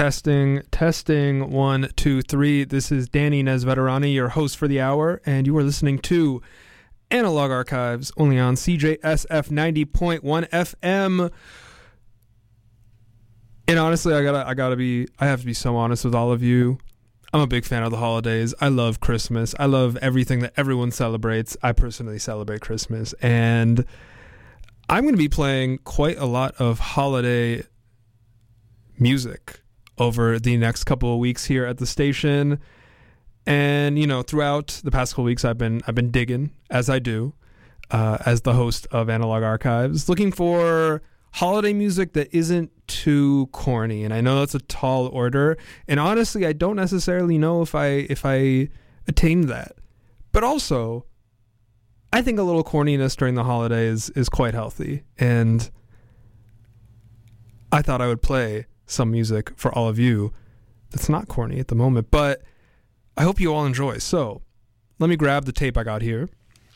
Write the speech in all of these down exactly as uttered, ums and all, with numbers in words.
Testing, testing, one, two, three. This is Danny Nesveterani, your host for the hour, and you are listening to Analog Archives, only on C J S F ninety point one F M. And honestly, I gotta, I gotta be, I have to be so honest with all of you. I'm a big fan of the holidays. I love Christmas. I love everything that everyone celebrates. I personally celebrate Christmas, and I'm going to be playing quite a lot of holiday music over the next couple of weeks here at the station. And, you know, throughout the past couple of weeks, I've been I've been digging, as I do, uh, as the host of Analog Archives, looking for holiday music that isn't too corny. And I know that's a tall order. And honestly, I don't necessarily know if I if I attained that. But also, I think a little corniness during the holidays is quite healthy. And I thought I would play some music for all of you that's not corny at the moment, but I hope you all enjoy. So let me grab the tape I got here.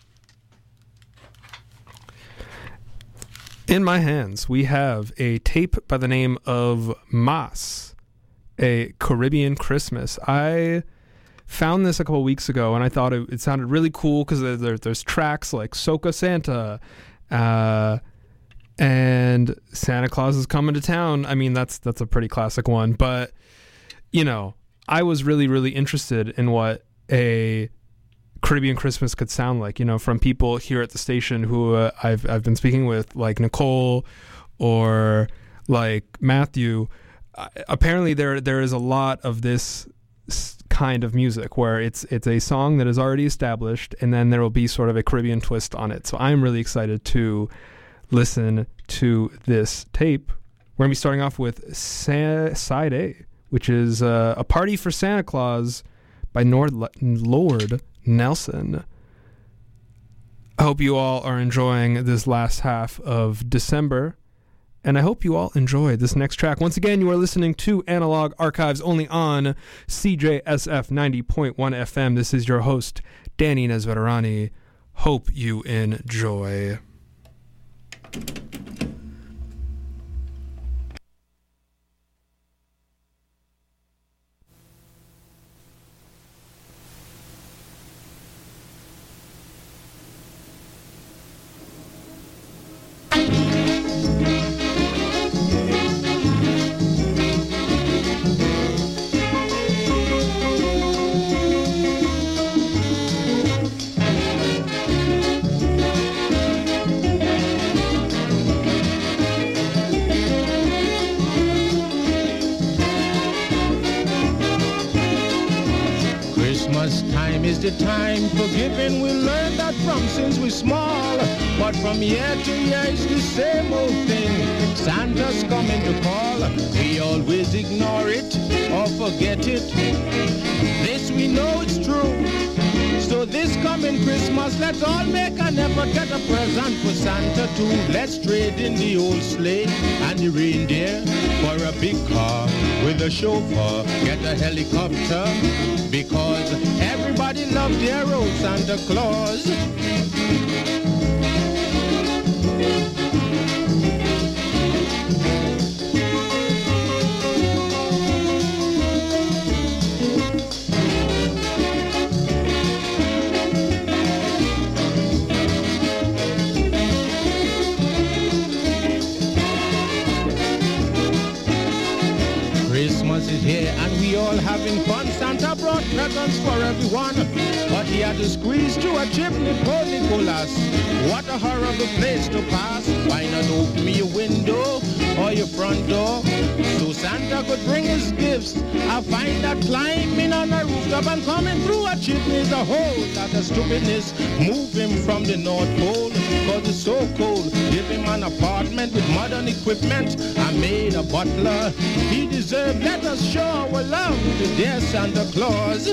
In my hands, we have a tape by the name of Mas, a Caribbean Christmas. I found this a couple weeks ago, and I thought it, it sounded really cool because there, there, there's tracks like Soca Santa, uh, and Santa Claus is Coming to Town. I mean, that's that's a pretty classic one. But, you know, I was really, really interested in what a Caribbean Christmas could sound like, you know, from people here at the station who uh, I've I've been speaking with, like Nicole or like Matthew. Uh, apparently, there there is a lot of this kind of music where it's it's a song that is already established, and then there will be sort of a Caribbean twist on it. So I'm really excited to listen to this tape. We're going to be starting off with Sa- Side A, which is uh, A Party for Santa Claus by Nord- Lord Nelson. I hope you all are enjoying this last half of December, and I hope you all enjoy this next track. Once again, you are listening to Analog Archives only on C J S F ninety point one F M. This is your host, Danny Nesveterani. Hope you enjoy. Is the time for giving? We learned that from since we're small, but from year to year it's the same old thing. Santa's coming to call. We always ignore it or forget it. This we know it's true. So this coming Christmas, let's all make an effort, get a present for Santa too. Let's trade in the old sleigh and the reindeer for a big car with a chauffeur. Get a helicopter because everybody loves their old Santa Claus. Christmas is here and we all having fun. Santa brought presents for everyone, but he had to squeeze through a chimney, poor Nicholas. What a horrible place to pass. Why not open me your window or your front door so Santa could bring his gifts? I find that climbing on a rooftop and coming through a chimney is a whole lot of stupidness. Move him from the North Pole cause it's so cold. Give him an apartment with modern equipment. I made a butler. He deserves. Let us show our love to dear Santa Claus.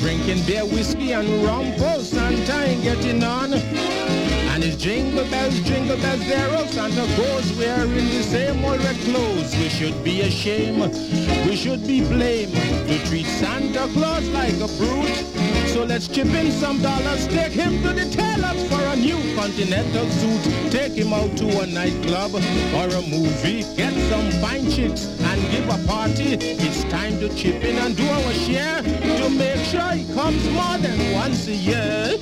drinking beer, whiskey, and rum. Poor Santa ain't getting on. And his jingle bells, jingle bells, there old Santa goes wearing the same old red clothes. We should be ashamed, we should be blamed to treat Santa Claus like a brute. So let's chip in some dollars, take him to the tailors for a new continental suit. Take him out to a nightclub or a movie, get some fine chicks and give a party. It's time to chip in and do our share to make sure he comes more than once a year.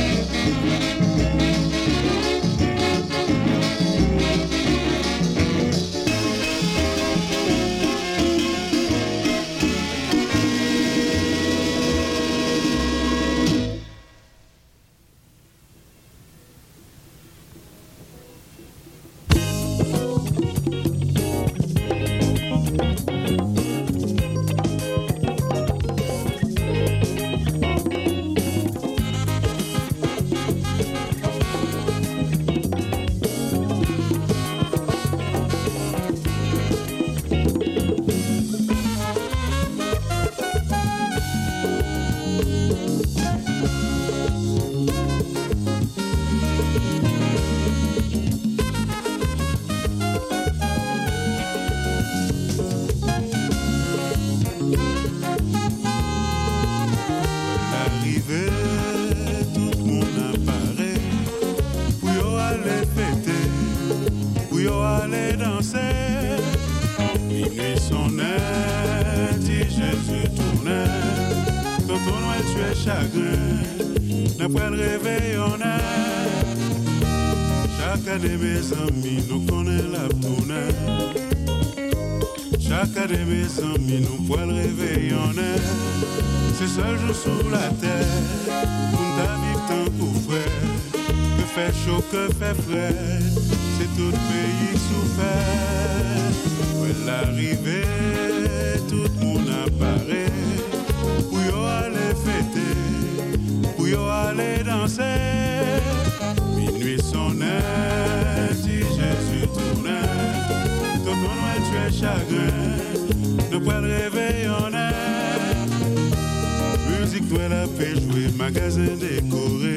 Que fait frais, c'est tout le pays souffert. Ouais, l'arrivée, tout le monde apparaît. Où yo aller fêter, où yo aller danser. Minuit sonnait, si Jésus tournait. Tonton Noël, tu es chagrin, ne pas le réveillonner. Musique, toi la fait jouer, magasin décoré.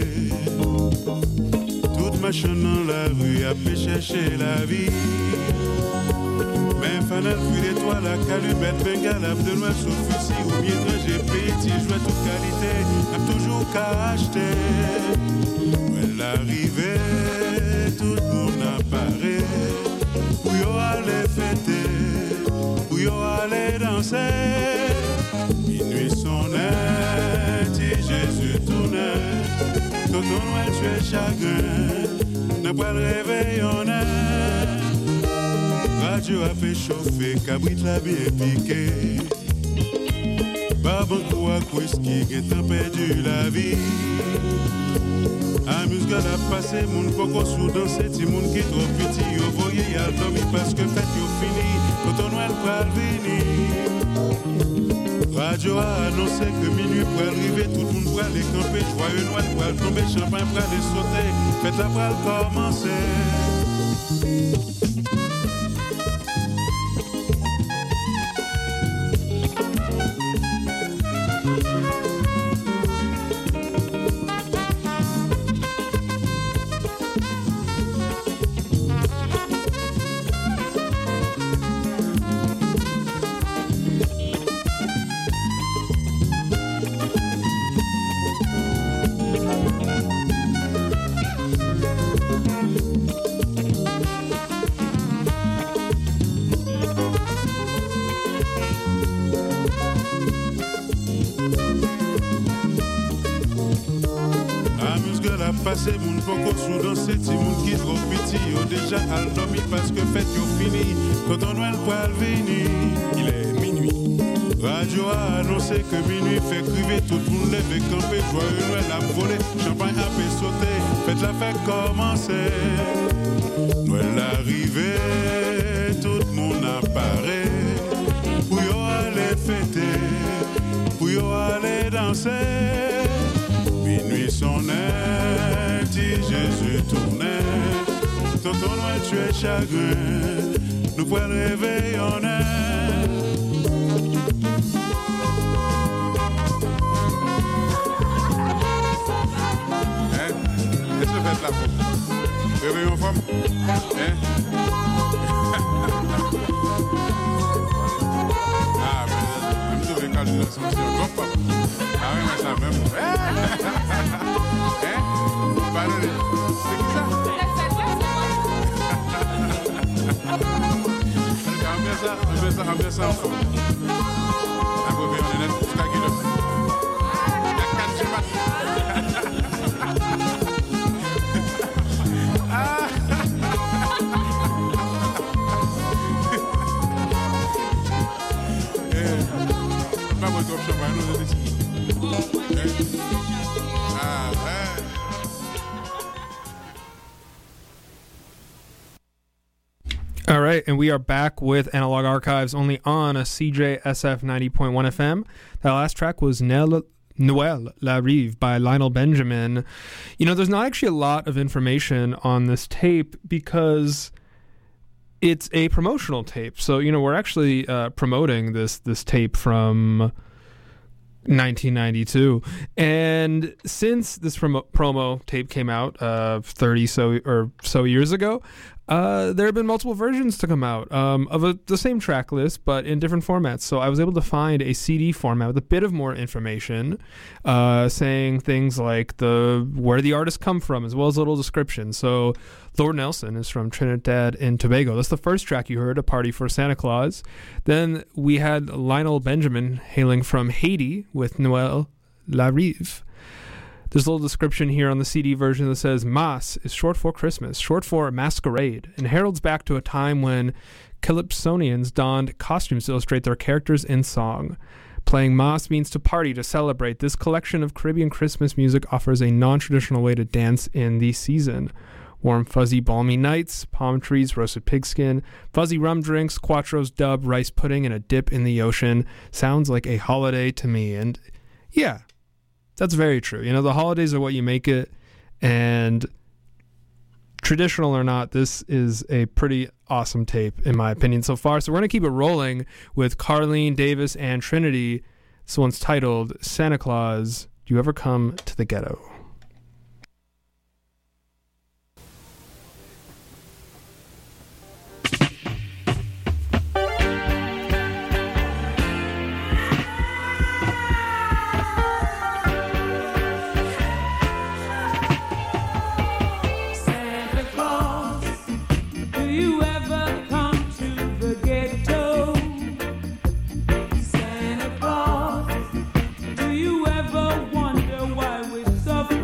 Machin dans la rue à pécher chercher la vie. Mais fanal fuit d'étoiles, la calubette, bengalab de noix sous fusil. Ou bien trajet petit, jouet toute qualité, n'a toujours qu'à acheter. Ouais, l'arrivée, tout le monde apparaît. Où yo allait fêter, où yo allait danser. Minuit sonnait, si Jésus tournait. Tonton Noël, tu es chagrin, ne pas le réveillonner. Radio a fait chauffer, cabrit l'a bien piqué. Babankou à whisky, guettant perdu la vie. Amuse-gars a passé, moun poko sous danser, ti moun qui trop petit. Yo voye y'a dormi parce que fête yo fini. Tonton Noël pral venir. Radio a annoncé que minuit pour arriver, tout le monde pour aller camper. Joyeux Noël pour aller tomber, champagne pour aller sauter. Faites la pour aller commencer. C'est moun poko sous danser, ti moun qui trop petit. Yo déjà al dormi parce que fête yo fini. Tonton Noël poil venir, il est minuit. Radio a annoncé que minuit fait criver, tout le monde lève camper. Joyeux Noël a volé, champagne a fait sauter. Fête la fête commencer. Noël arrivé, tout le monde apparaît. Où yo allait fêter, où yo allait danser. Minuit sonnait, si Jésus tournait. Tonton Noël, tu es chagrin, nous pouvons le réveillonner. la femme. Réveillon femme. Hein? Ah, mais même si vous calculez ça, c'est un grand papa. Ah oui, mais ça même. Hein? Pardonnez. C'est qui ça? Ambiance ça, ambiance ça, ambiance ça. Après, on est net, jusqu'à qui le fait? La quatre du mat. Pas votre option, mais nous, on est ici. Ah, hein. All right, and we are back with Analog Archives only on a C J S F ninety point one F M. That last track was Nel- Noël La Rive by Lionel Benjamin. You know, there's not actually a lot of information on this tape because it's a promotional tape. So, you know, we're actually uh, promoting this this tape from nineteen ninety-two, and since this promo, promo tape came out uh, thirty so or so years ago, uh, there have been multiple versions to come out um, of a, the same track list, but in different formats. So I was able to find a C D format with a bit of more information, uh, saying things like the where the artists come from, as well as a little description. So Lord Nelson is from Trinidad and Tobago. That's the first track you heard, A Party for Santa Claus. Then we had Lionel Benjamin hailing from Haiti with Noël La Rive. There's a little description here on the C D version that says, Mas is short for Christmas, short for masquerade, and heralds back to a time when Calypsonians donned costumes to illustrate their characters in song. Playing Mas means to party, to celebrate. This collection of Caribbean Christmas music offers a non-traditional way to dance in the season. Warm, fuzzy, balmy nights, palm trees, roasted pigskin, fuzzy rum drinks, Quattro's dub, rice pudding, and a dip in the ocean. Sounds like a holiday to me. And yeah, that's very true. You know, the holidays are what you make it. And traditional or not, this is a pretty awesome tape, in my opinion, so far. So we're going to keep it rolling with Carlene Davis and Trinity. This one's titled Santa Claus, Do You Ever Come to the Ghetto? Santa Claus, do you ever wonder why we're suffering?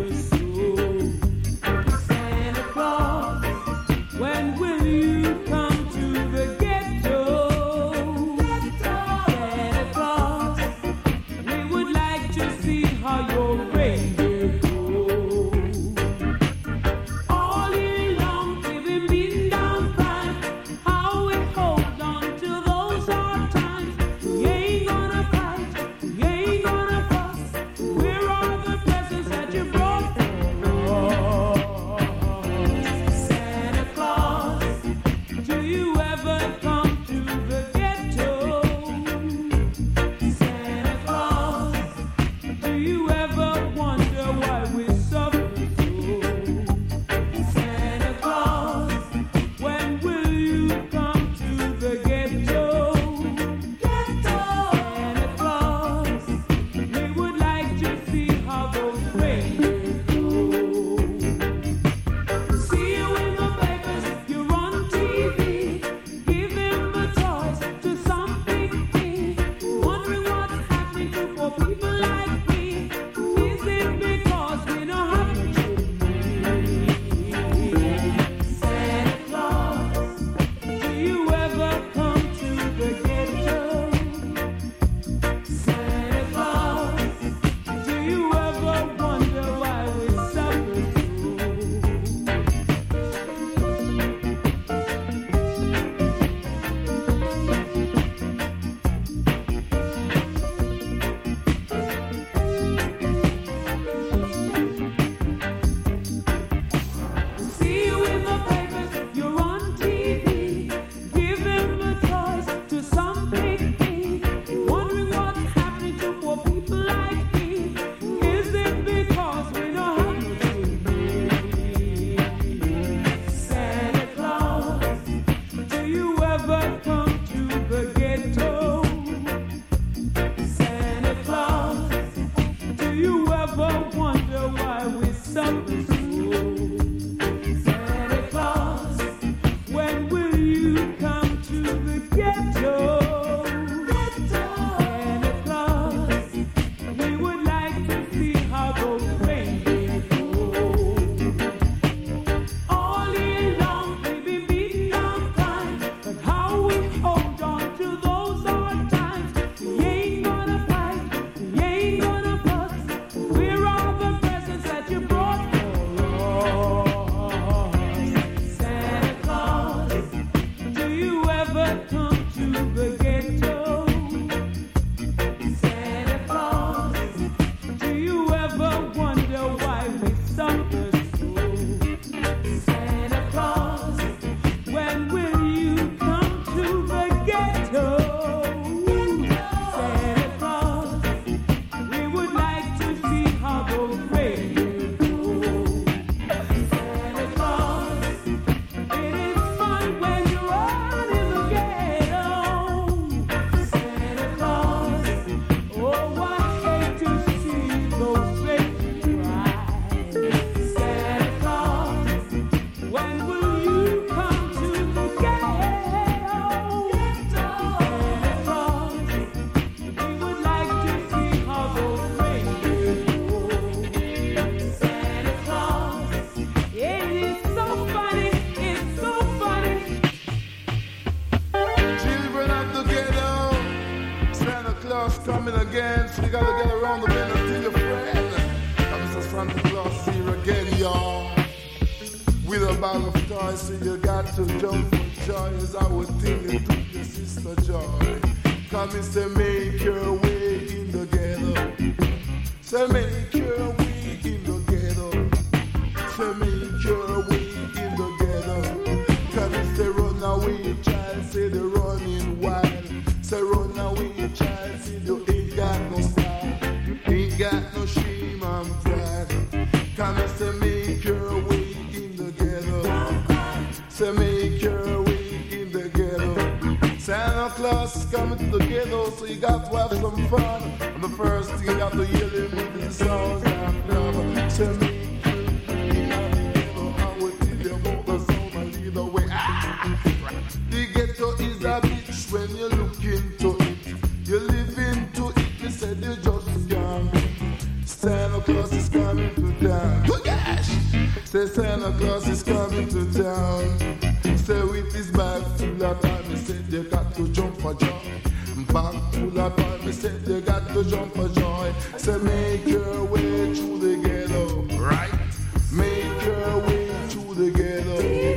coming again, so you gotta get around the bend and tell your friend. Mister Santa Claus is here again, y'all. With a bag of toys, so you got to jump for joy. As I was thinking to your sister Joy. Come and say, make your way in the ghetto. Say, make your way in the ghetto. Say, make your way in the ghetto. Come and say, run away, child. Say, they're running wild. Say, run away, child. Say, you ain't got no style. You ain't got no shame and pride. Come and say, make your way in the ghetto. Say, make your way in the ghetto. Santa Claus is coming to the ghetto, so you got to have some fun. And the first thing you got to hear him with is the sounds of love. Say, make your way in the ghetto. I will tell you about the sound and lead the way. Ah! The ghetto is a bitch when you look into it. You live into it, you said you just can't. Santa Claus is coming to town. Good gosh! Say Santa Claus is coming to town. Say with his bag full of time, he said you got to jump for joy. Bag full of time, he said you got to jump for joy. Say make your way through the ghetto, right? Make your way through the ghetto.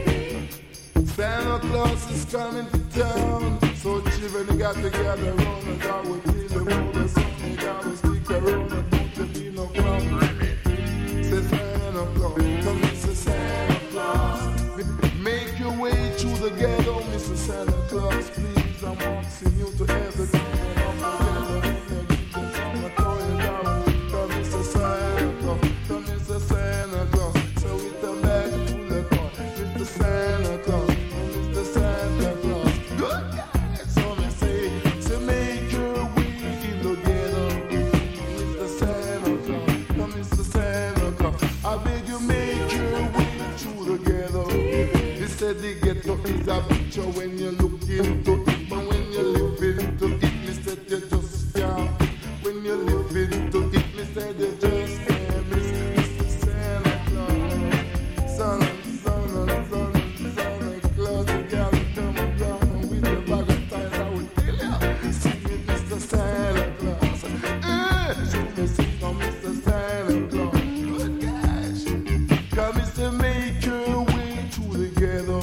Santa Claus is coming to town. So children, you got to gather around and God will tell you about the sun. You got to stick around and don't be no clown. Say Santa Claus, come Mister Santa Claus. Make your way through the ghetto, Mister Santa Claus. Please, I'm asking you to every time I'm together. Come Mister Santa Claus, come Mister Santa Claus. So with the bag full of toy, Mister Santa Claus, Mister Santa Claus. Good guys, so me say, say make your way in the ghetto, Mister Santa Claus, come Mister Santa Claus. I beg you make your way through the ghetto. He said the ghetto is a picture when you look into it, but when you live into it, me said you just can't. When you live into it, me said you just can't miss Mister Santa Claus. Santa, Santa, Santa, Santa Claus, you gotta come along with the bag of toys. I will tell you, sing it, Mister Santa Claus. Eh, sing me, sing on Mister Santa Claus. Good gosh, come Mister Make your way through the ghetto.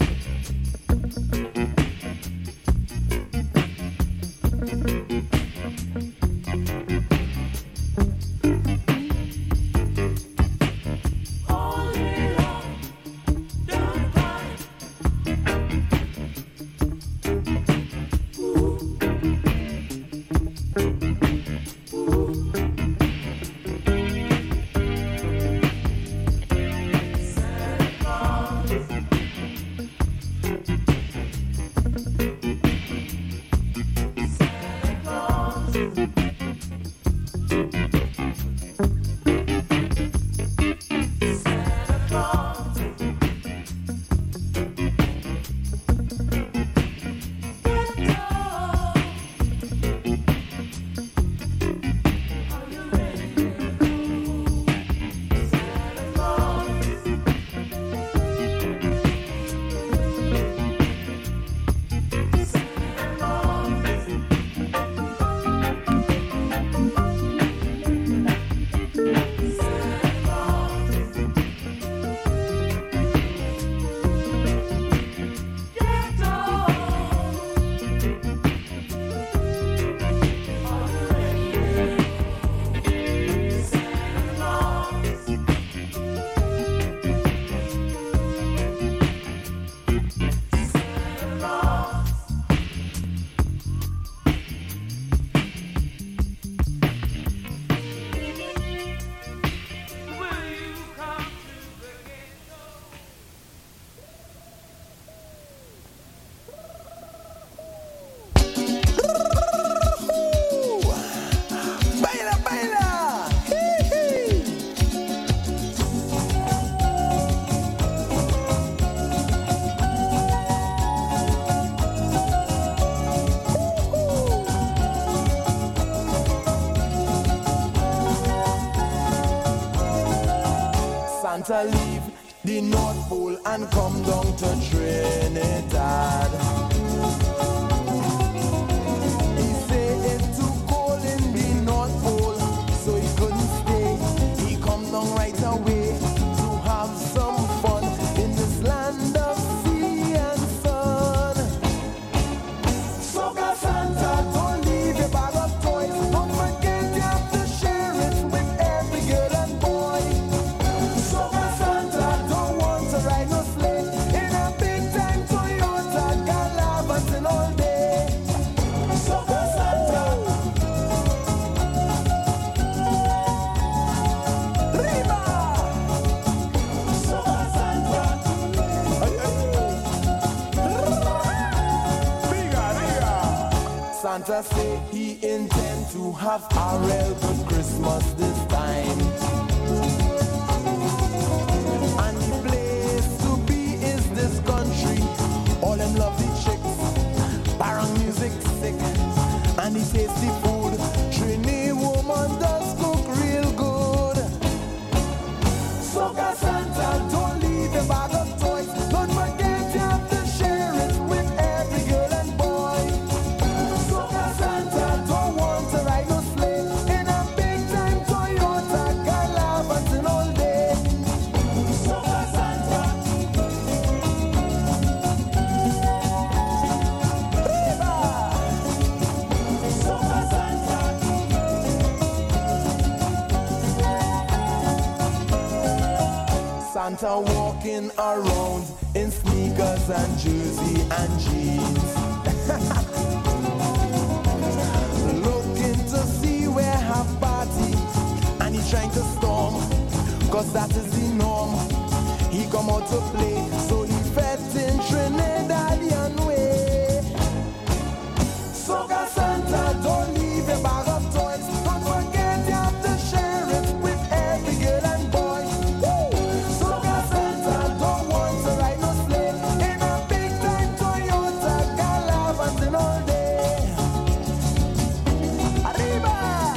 Santa leave the North Pole and come down to Trinidad. He say it's too cold Santa say he intend to have a real good Christmas this time. And the place to be is this country. All them lovely chicks, barang music sick, and the tasty food. Trini woman does cook real good. Soca Santa, don't leave a bag of toys. Don't forget you have to share it with every girl and boy. Soca Santa don't want to ride no sleigh in a big time Toyota Galavant all day. Soca Santa, Viva! Soca Santa. Santa walking around in sneakers and jersey and jeans, looking to see where have party, and he trying to storm, cause that is the norm. He come out to play, so he fed in Trinidadian way. Soca Santa, don't leave a bag of toys. Don't forget you have to share it with every girl and boy. Soca Santa don't want to ride no sleigh in a big time Toyota Galavant all day. Arriba!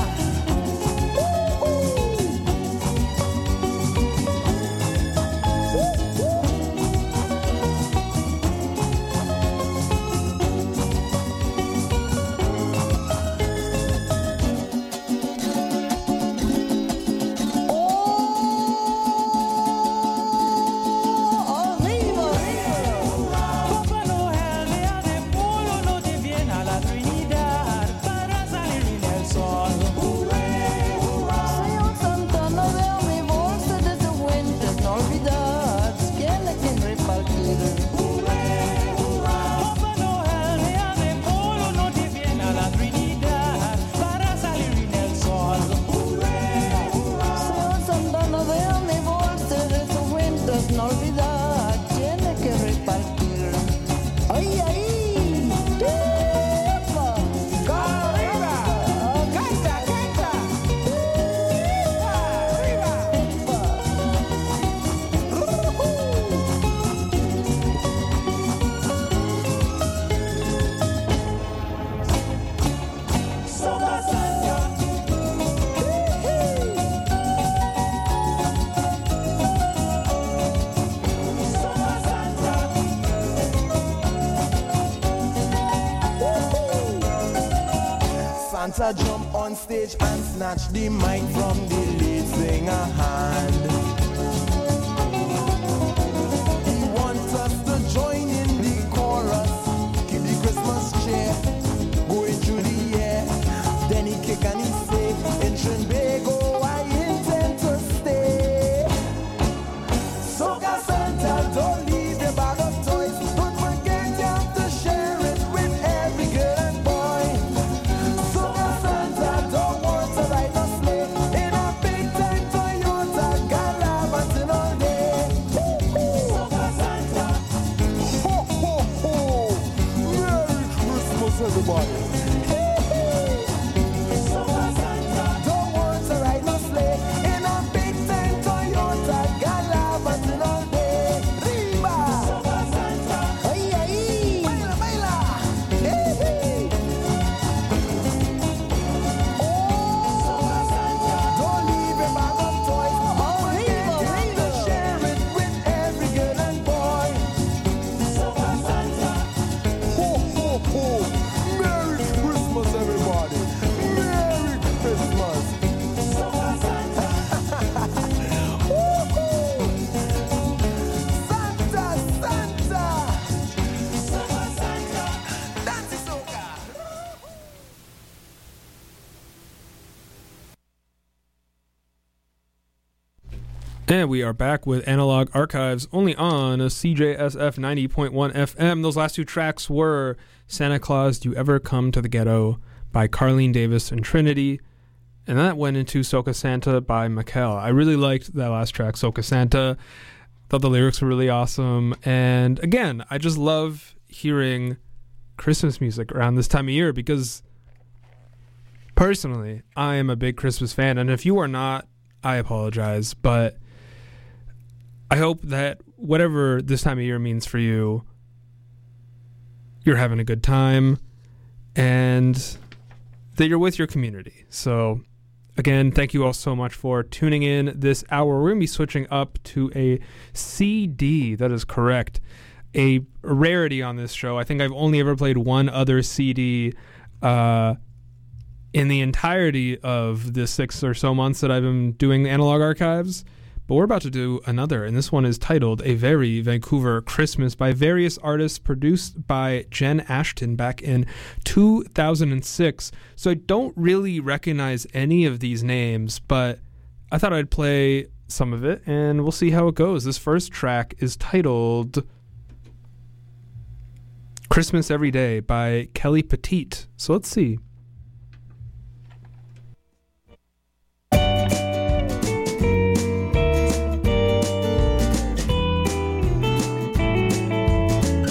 Papá Noel vea de polo, no te viene a la Trinidad para salir en el sol. Señor Santa, no veo mi bolsa de tu fuentes, no olvidar quién le quien repartir. Papá Noel vea de polo, no te viene a la Trinidad para salir en el sol. Señor Santa, no veo mi bolsa de tu fuentes, no olvidar quién le que repartir. ¡Ay, ay! ¡Epa! ¡Arriba! ¡Canta, canta! ¡Arriba! Soca Santa. Soca Santa. Santa jump on stage and snatch the mic from the lead singer hand. He wants us to join in the chorus, keep the Christmas cheer going through the air. Then he kick and he say, in Trinbago I intend to stay. Soca Santa, don't leave the bag of toys. Don't forget you have to share it with every girl and boy. Soca Santa don't want to ride no sleigh in a big time Toyota Galavant all day. Soca Santa. Ho, ho, ho. Merry Christmas, everybody. Soca Santa don't want to ride no sleigh in a big time Toyota Galavant all day. Riba! Soca Santa. ¡Ay, ay! Baila, baila. Hey, hey. Soca Santa. Don't leave a bag of toys. Don't forget you have to share it with every girl and boy. Soca Santa. Ho, ho, ho. Merry Christmas, everybody. Merry Christmas. Soca Santa. Woo-hoo. Santa, Santa. Soca Santa. Dance soca. And we are back with Analog Archives only on C J S F ninety point one F M. Those last two tracks were Santa Claus, Do You Ever Come to the Ghetto by Carlene Davis and Trinity. And that went into Soca Santa by Mikel. I really liked that last track, Soca Santa. Thought the lyrics were really awesome. And again, I just love hearing Christmas music around this time of year because personally, I am a big Christmas fan, and if you are not, I apologize, but I hope that whatever this time of year means for you, you're having a good time, and that you're with your community. So, again, thank you all so much for tuning in this hour. We're going to be switching up to a C D. That is correct. A rarity on this show. I think I've only ever played one other C D uh, in the entirety of the six or so months that I've been doing Analog Archives. But we're about to do another, and this one is titled A Very Vancouver Christmas by various artists, produced by Jen Ashton back in two thousand six. So I don't really recognize any of these names, but I thought I'd play some of it, and we'll see how it goes. This first track is titled Christmas Every Day by Kelly Petite. So let's see.